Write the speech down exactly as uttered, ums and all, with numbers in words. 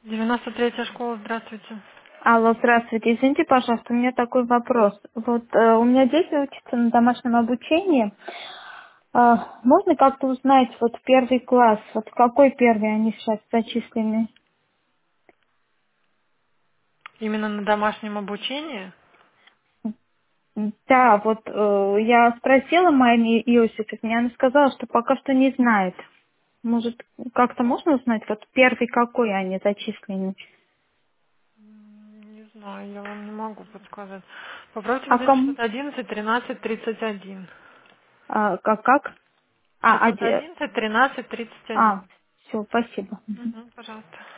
девяносто третья школа, здравствуйте. Алло, здравствуйте. Извините, пожалуйста, у меня такой вопрос. Вот э, у меня дети учатся на домашнем обучении. А, можно как-то узнать, вот первый класс, вот в какой первый они сейчас зачислены? Именно на домашнем обучении? М, Да, вот э, я спросила Майи Иосифовне, она сказала, что пока что не знает. Может, как-то можно узнать, вот первый какой они зачислены? М, Не знаю, я вам не могу подсказать. Попробуйте А взять кому? шестьсот одиннадцать тринадцать тридцать один. А, как? как? А, шестьсот оде- одиннадцать тринадцать тридцать один. а, все, спасибо. Угу, пожалуйста.